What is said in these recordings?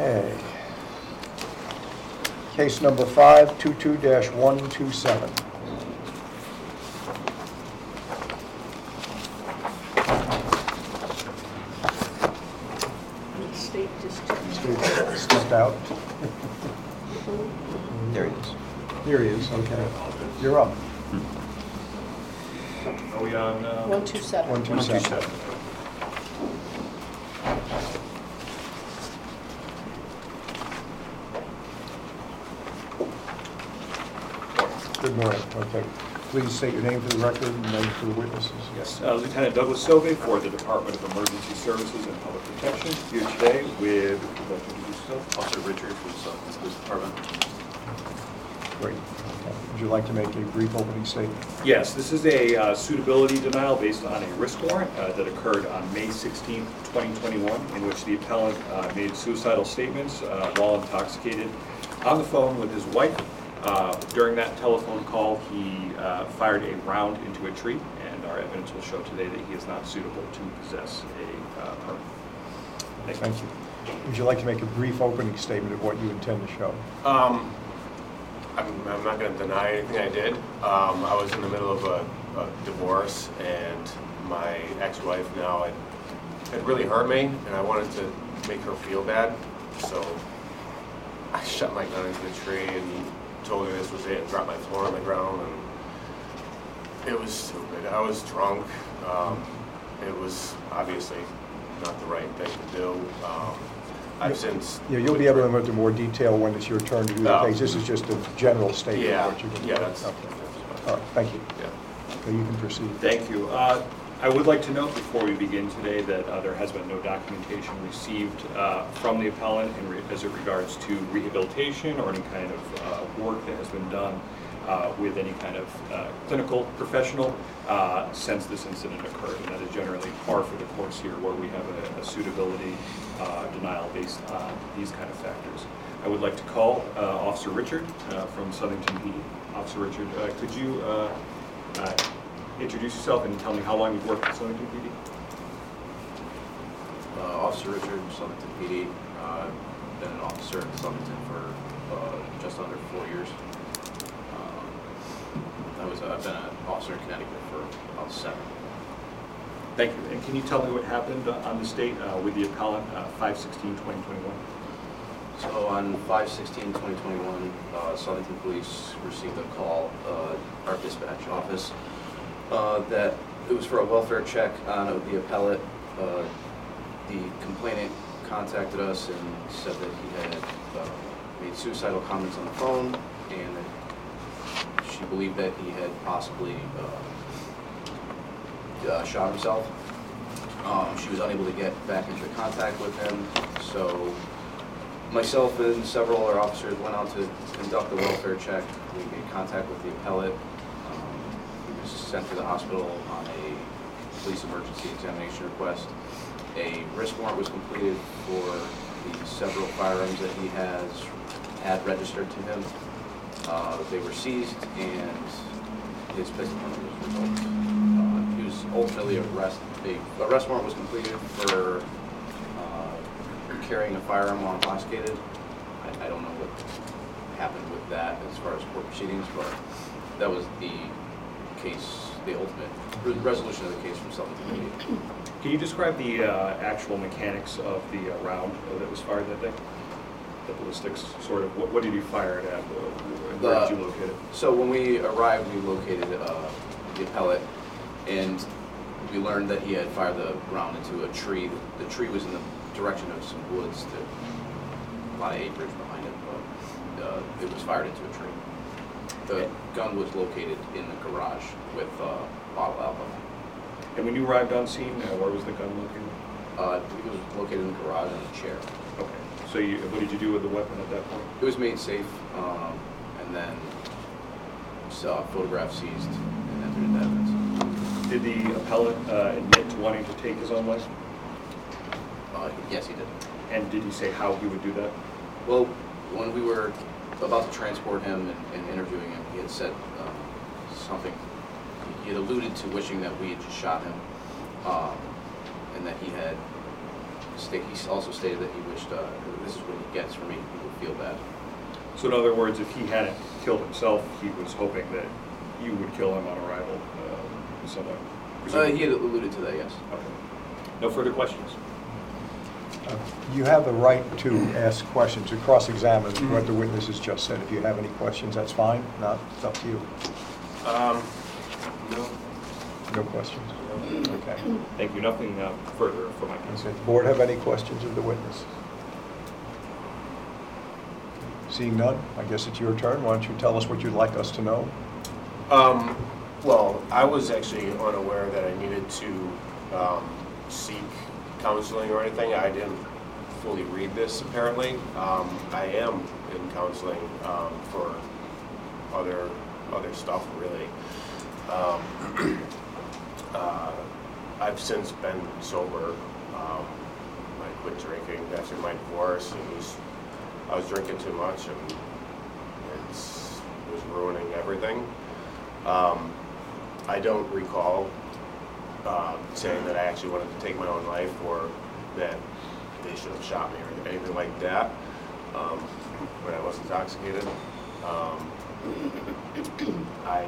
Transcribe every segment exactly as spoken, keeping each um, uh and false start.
Okay. Case number five two two dash one two seven. State just Steve stepped out. There he is. Here he is, okay. You're up. Are we on? Uh, one two seven. one two seven. Good morning. Okay. Please state your name for the record and name for the witnesses. Yes, uh, Lieutenant Douglas Sove for the Department of Emergency Services and Public Protection, here today with, would you like to introduce yourself? Officer Richard from the Southern Police Department. Great. Okay. Would you like to make a brief opening statement? Yes, this is a uh, suitability denial based on a risk warrant uh, that occurred on May sixteenth, twenty twenty-one, in which the appellant uh, made suicidal statements uh, while intoxicated on the phone with his wife. Uh, during that telephone call, he uh, fired a round into a tree, and our evidence will show today that he is not suitable to possess a uh, permit. Thank you. Thank you. Would you like to make a brief opening statement of what you intend to show? Um, I'm, I'm not going to deny anything I did. Um, I was in the middle of a, a divorce, and my ex-wife now had, had really hurt me, and I wanted to make her feel bad, so I shot my gun into the tree and told her this was it, and dropped my floor on the ground, and it was stupid. I was drunk. Um, it was obviously not the right thing to do. Um, I've since... Yeah, you'll be able to go into more detail when it's your turn to do the Oh. case. This is just a general statement Yeah, of what you're going to do. yeah, that's... Okay. that's All right, thank you. yeah. Okay, you can proceed. Thank you. Uh, I would like to note before we begin today that uh, there has been no documentation received uh, from the appellant in re as it regards to rehabilitation or any kind of uh, work that has been done uh, with any kind of uh, clinical professional uh, since this incident occurred. And that is generally par for the course here, where we have a, a suitability uh, denial based on these kind of factors. I would like to call uh, Officer Richard uh, from Southington P D. Officer Richard, uh, could you uh, uh, introduce yourself and tell me how long you've worked at Southington P D? Uh, Officer Richard, Southington P D. Uh, I've been an officer in Southington for uh, just under four years. Um, I was, uh, I've been an officer in Connecticut for about seven. Thank you. And can you tell me what happened on this date uh, with the appellant, uh, five sixteen twenty twenty-one? So on five sixteen twenty twenty-one, uh, Southington Police received a call, uh, our dispatch office, uh, that it was for a welfare check on the appellate. Uh, the complainant contacted us and said that he had uh, made suicidal comments on the phone, and that she believed that he had possibly uh, uh, shot himself. Um, she was unable to get back into contact with him, so myself and several other officers went out to conduct a welfare check. We made contact with the appellate. Um, he was sent to the hospital on a police emergency examination request. A risk warrant was completed for the several firearms that he has had registered to him. Uh, they were seized, and his pistol was revoked. Uh, he was ultimately arrested. A arrest warrant was completed for uh, carrying a firearm while intoxicated. I, I don't know what happened with that as far as court proceedings, but that was the case, the ultimate re resolution of the case from Southington P D. Can you describe the uh, actual mechanics of the uh, round uh, that was fired that day? The ballistics, sort of. What, what did you fire it at? And where Uh, did you locate it? So when we arrived, we located uh, the appellate, and we learned that he had fired the round into a tree. The tree was in the direction of some woods, that, a lot of acreage behind it, but uh, it was fired into a tree. The gun was located in the garage with uh, bottle alcohol. And when you arrived on scene, uh, where was the gun located? Uh, I believe it was located in the garage on a chair. Okay. So you, what did you do with the weapon at that point? It was made safe, um, and then uh, photographs seized and entered into evidence. Did the appellant uh, admit to wanting to take his own life? Uh, yes, he did. And did he say how he would do that? Well, when we were about to transport him and, and interviewing him, he had said um, something. He had alluded to wishing that we had just shot him, um, and that he had mistake. He also stated that he wished, uh, this is what he gets from me, he would feel bad. So in other words, if he hadn't killed himself, he was hoping that you would kill him on arrival, uh, somewhat. Uh, he had alluded to that, yes. Okay. No further questions? Uh, You have the right to ask questions, to cross-examine what the witness has just said. If you have any questions, that's fine. Not, it's up to you. Um, no. No questions? Okay. Thank you. Nothing uh, further from my Okay. counsel. Board have any questions of the witness? Seeing none, I guess it's your turn. Why don't you tell us what you'd like us to know? Um, well, I was actually unaware that I needed to um, seek counseling or anything. I didn't fully read this, apparently. Um, I am in counseling um, for other other stuff, really. Um, uh, I've since been sober. Um, I quit drinking after my divorce. It was I was drinking too much, and it's, it was ruining everything. Um, I don't recall uh, saying that I actually wanted to take my own life or that they should have shot me or anything like that um, when I was intoxicated. Um, I,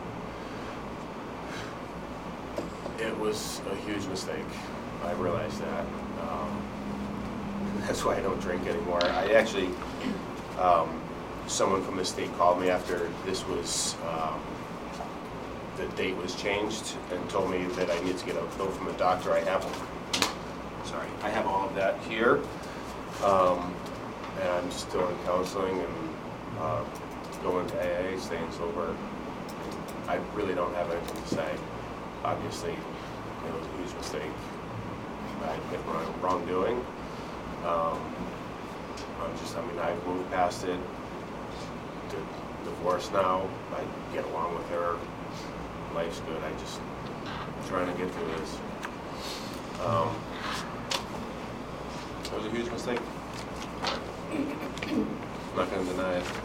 it was a huge mistake. I realized that. Um, that's why I don't drink anymore. I actually, um, someone from the state called me after this was, um, the date was changed and told me that I need to get a note from the doctor. I have, sorry, I have all of that here. Um, and I'm still in counseling and uh, going to A A, staying sober. I really don't have anything to say. Obviously, it was a huge mistake. I admit wrong, wrongdoing. Um, I'm just, I mean, I've moved past it. To divorce now. I get along with her. Life's good. I just trying to get through this. Um, it was a huge mistake. I'm not going to deny it.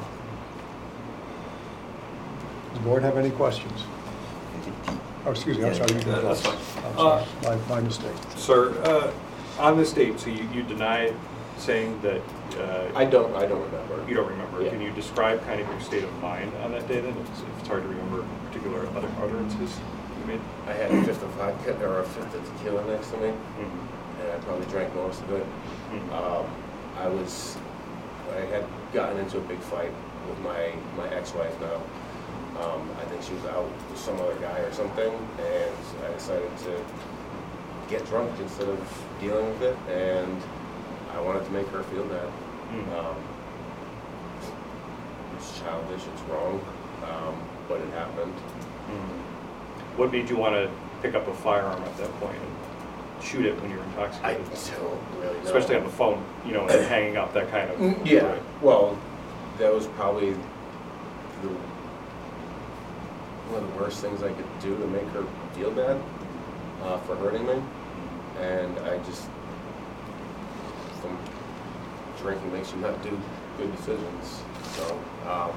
Does the board have any questions? Oh, excuse me, I'm sorry. you can Yeah, go. that's fine. I'm sorry, my, my mistake. Sir, uh, on this date, so you, you denied saying that uh, I don't. I don't remember. you don't remember. Yeah. Can you describe kind of your state of mind on that day then? It's, it's hard to remember particular other utterances you made. I had a fifth of vodka or a fifth of tequila next to me, Mm-hmm. and I probably drank most of it. Mm-hmm. Um, I was. I had gotten into a big fight with my my ex-wife now. Um, I think she was out with some other guy or something, and I decided to get drunk instead of dealing with it, and I wanted to make her feel bad. Mm. Um, it's childish, it's wrong, um, but it happened. Mm. What made you want to pick up a firearm at that point and shoot it when you're I intoxicated? don't really know. Especially on the phone, you know, and hanging up that kind of. Mm, Yeah, Right. well, that was probably the, one of the worst things I could do to make her feel bad uh, for hurting me. And I just, from drinking makes you not do good decisions. So um,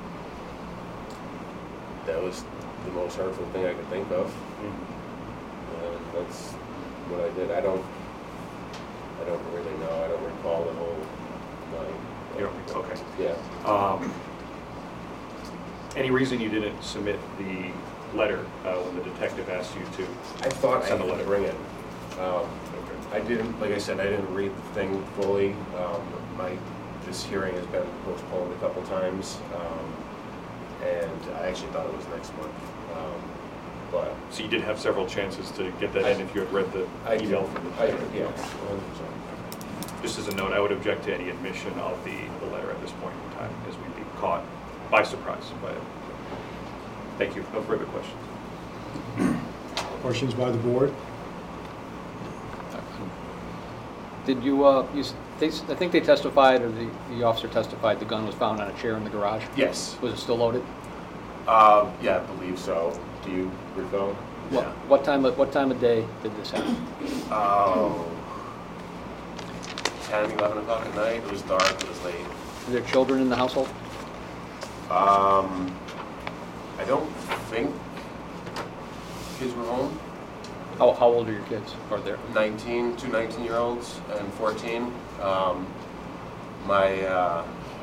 that was the most hurtful thing I could think of. Mm. And that's what I did. I don't, I don't really know. I don't recall the whole night. You don't, okay. Yeah. Um, any reason you didn't submit the letter uh, when the detective asked you to? I thought I Send a had letter. to bring it. Um, Okay. I didn't, like I said, I didn't read the thing fully. Um, my, this hearing has been postponed a couple times, um, and I actually thought it was next month. Um, but So you did have several chances to get that in if you had read the I email did- from the I, detective? yes, one hundred percent. Just as a note, I would object to any admission of the, the letter at this point in time, as we'd be caught by surprise by it. Thank you. No further questions. Questions by the board? Did you, uh, you, s- they, s- I think they testified, or the, the officer testified, the gun was found on a chair in the garage? Yes. Was it still loaded? Uh, yeah, I believe so. Do you recall? What, what time, of- what time of day did this happen? Oh, ten, eleven o'clock at night. It was dark. It was late. Were there children in the household? Um, I don't think kids were home. How, how old are your kids? Or they're, nineteen, two nineteen-year-olds and fourteen. Um, my, uh,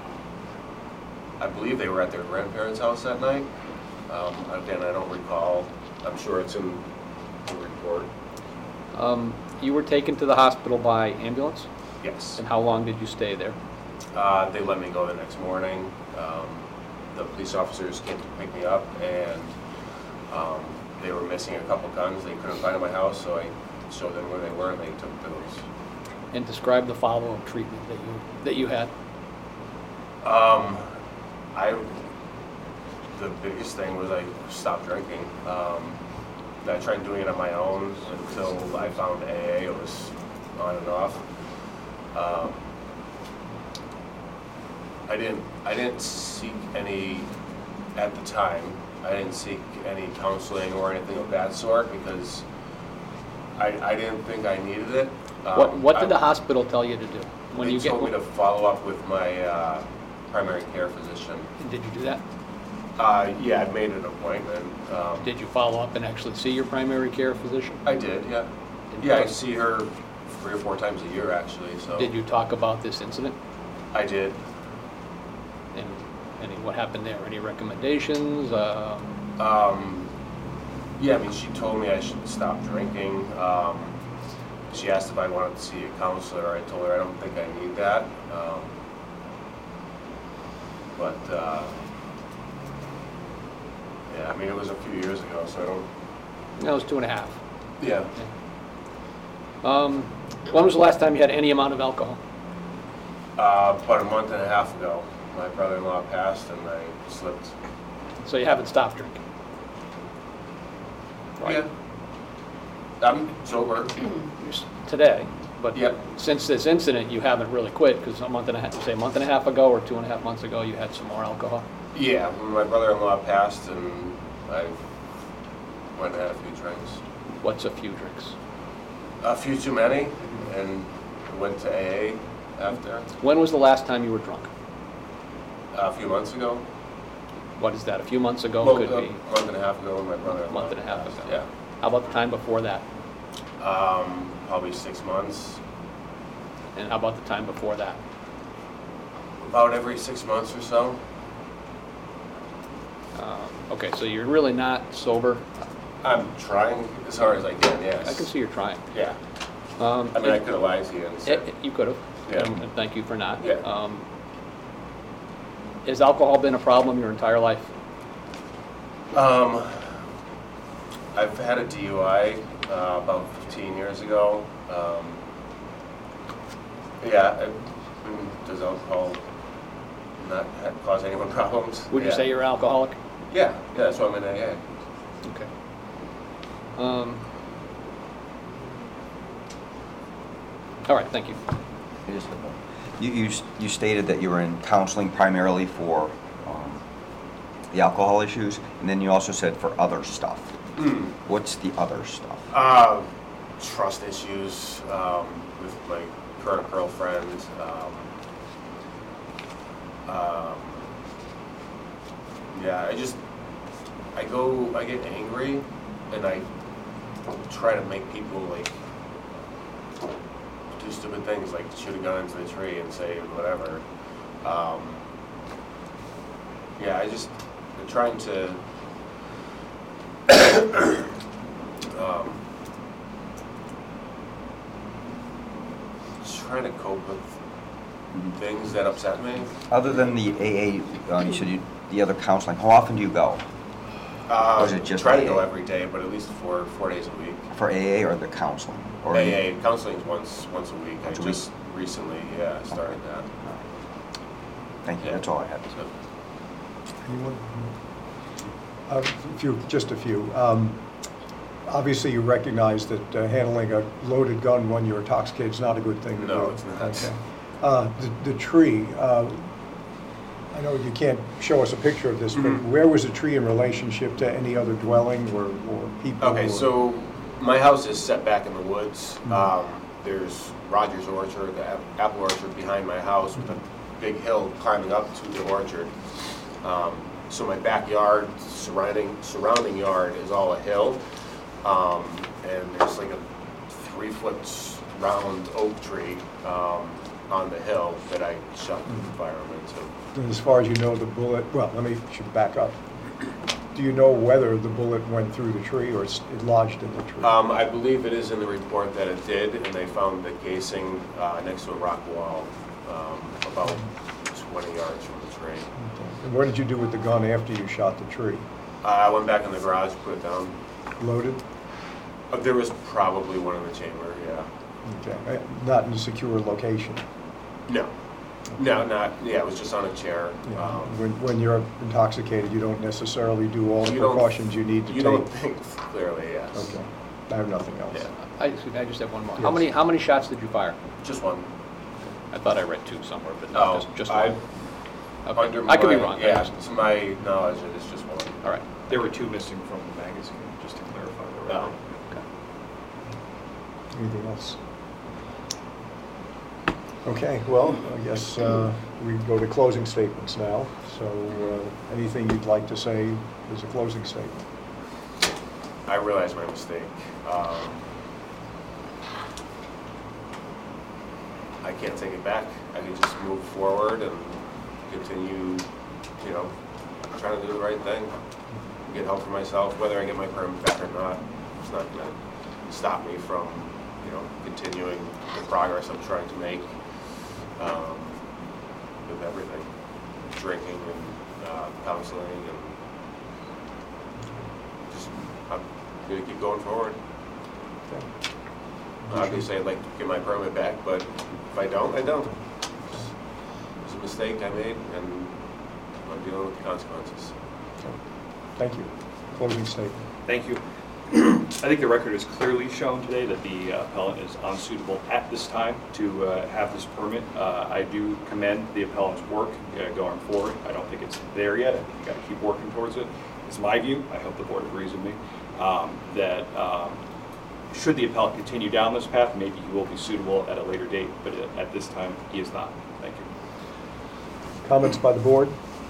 I believe they were at their grandparents' house that night. Um, again, I don't recall. I'm sure it's in the report. um, you were taken to the hospital by ambulance? Yes. And how long did you stay there? Uh, they let me go the next morning. Um, the police officers came to pick me up, and um, they were missing a couple guns they couldn't find in my house, so I showed them where they were, and they took those. And describe the follow-up treatment that you, that you had. Um, I, the biggest thing was I stopped drinking. Um, I tried doing it on my own until I found A A. It was on and off. Um, I didn't, I didn't seek any, at the time, I didn't seek any counseling or anything of that sort because I, I didn't think I needed it. Um, What, what did I- the hospital tell you to do? When They you get, told me to follow up with my uh, primary care physician. did you do that? Uh, yeah, I made an appointment. Um, Did you follow up and actually see your primary care physician? I did, yeah. Did Yeah, I you- see her three or four times a year, actually, so. Did you talk about this incident? I did. And, and what happened there? Any recommendations? Um, Um, yeah, I mean, she told me I should stop drinking. Um, she asked if I wanted to see a counselor. I told her I don't think I need that. Um, but, uh, yeah, I mean, it was a few years ago, so I don't, That was two and a half. yeah. Um, when was the last time you had any amount of alcohol? Uh, about a month and a half ago, my brother-in-law passed and I slipped. So you haven't stopped drinking? Yeah. I'm sober. You're s- Today, but Yep. since this incident, you haven't really quit, because a month and a half, say a month and a half ago or two and a half months ago, you had some more alcohol. Yeah, when my brother-in-law passed and I went and had a few drinks. What's a few drinks? A few too many, and went to A A after, When was the last time you were drunk? a few months ago. What is that, a few months ago? Well, Could a be month and a half ago when my a brother-in-law month and a half passed, ago. Yeah. How about the time before that? Um, probably six months. And how about the time before that? About every six months or so. Um, Okay, so you're really not sober? I'm trying as hard as I can, yes. I can see you're trying. Yeah. Um, I mean, I could have lied to you and Eh, said, eh, You could have. Yeah. And and thank you for not. Yeah. Um, Has alcohol been a problem your entire life? Um, I've had a D U I uh, about fifteen years ago. Um, yeah, I, I mean, does alcohol not ha- cause anyone problems? Would you Yeah. say you're alcoholic? Yeah, yeah, that's why I'm in A A. Okay. Um, All right, thank you. It is. You, you, you stated that you were in counseling primarily for um, the alcohol issues, and then you also said for other stuff. Mm. What's the other stuff? Uh, trust issues um, with my current girlfriend. Um, um, yeah, I just, I go, I get angry, and I try to make people like do stupid things, like shoot a gun into the tree and say whatever. Um, yeah, I just, I'm trying to um, just trying to cope with things that upset me. Other than the A A, uh, you said you, the other counseling, how often do you go? Um, Or is it just try to A A? go every day, but at least four four days a week. For A A or the counseling? Or A A counseling's once once a week. Once a I week? just recently, yeah, started that. Thank you, Yeah. that's all I had. So, Anyone? A few, just a few. Um, Obviously, you recognize that uh, handling a loaded gun when you're intoxicated is not a good thing to do. No, it's not. Okay. Uh, The the tree, uh, I know you can't show us a picture of this, but Mhm. where was the tree in relationship to any other dwelling or or people? Okay, or- so my house is set back in the woods. Mhm. Um, there's Rogers Orchard, the ap- apple orchard behind my house with a big hill climbing up to the orchard. Um, so my backyard, surrounding surrounding yard is all a hill. Um, and there's like a three-foot round oak tree um, on the hill that I shot the fireman to. And as far as you know, the bullet, well, let me, should back up. Do you know whether the bullet went through the tree or it's- it lodged in the tree? Um, I believe it is in the report that it did, and they found the casing uh, next to a rock wall um, about twenty yards from the tree. Okay. And what did you do with the gun after you shot the tree? Uh, I went back in the garage, put it down. Loaded? Uh, There was probably one in the chamber, yeah. Okay, Uh, not in a secure location? No, no, not, yeah, it was just on a chair. Yeah. Um, When, when you're intoxicated, you don't necessarily do all the You don't- precautions you need to You take? don't think clearly, yes. Okay, I have nothing else. Yeah, I, excuse me, I just have one more. How Yes. many, how many shots did you fire? just one. I thought I read two somewhere, but No, not just, just I- one. Okay. Under I could be my- wrong. I Yeah, just- to my knowledge, it is just one. All right. There were two missing from the magazine, just to clarify the record. No. Okay. Anything else? Okay, well, I guess uh, we go to closing statements now. So uh, anything you'd like to say as a closing statement? I realize my mistake. Um, I can't take it back. I can just move forward and continue, you know, trying to do the right thing. Get help for myself, whether I get my permit back or not. It's not gonna stop me from, you know, continuing the progress I'm trying to make um, with everything. Drinking and uh, counseling and just, I'm gonna keep going forward. Okay. Obviously, I'd like to get my permit back, but if I don't, I don't. It's it's a mistake I made, and I'm dealing with the consequences. Okay. Thank you. Closing statement. Thank you. I think the record has clearly shown today that the uh, appellant is unsuitable at this time to uh, have this permit. Uh, I do commend the appellant's work uh, going forward. I don't think it's there yet. I think you got to keep working towards it. It's my view, I hope the board agrees with me, um, that um, should the appellant continue down this path, maybe he will be suitable at a later date, but at this time, he is not. Thank you. Comments by the board?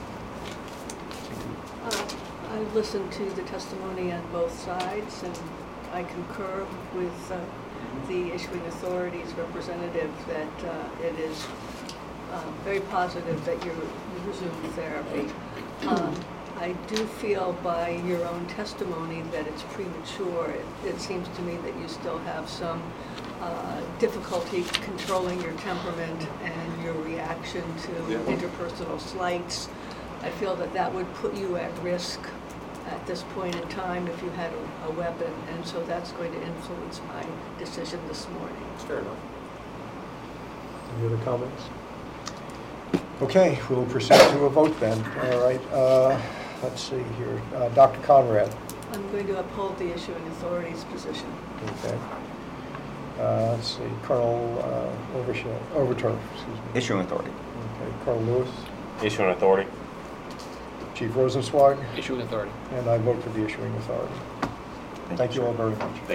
Uh, I listened to the testimony on both sides, and I concur with uh, the issuing authority's representative that uh, it is um, very positive that you're you resumed therapy. Um, I do feel by your own testimony that it's premature. It, it seems to me that you still have some uh, difficulty controlling your temperament and your reaction to interpersonal slights. I feel that that would put you at risk at this point in time if you had a, a weapon, and so that's going to influence my decision this morning. It's fair enough. Any other comments? Okay, we'll proceed to a vote then. All right, uh, let's see here. Uh, Doctor Conrad. I'm going to uphold the issuing authority's position. Okay. Uh, let's see, Colonel uh, Overshaw, Overturf, excuse me. Issuing authority. Okay, Colonel Lewis, Issuing authority. Chief Rosenzweig, Issuing authority. and I vote for the issuing authority. Thank you all very much.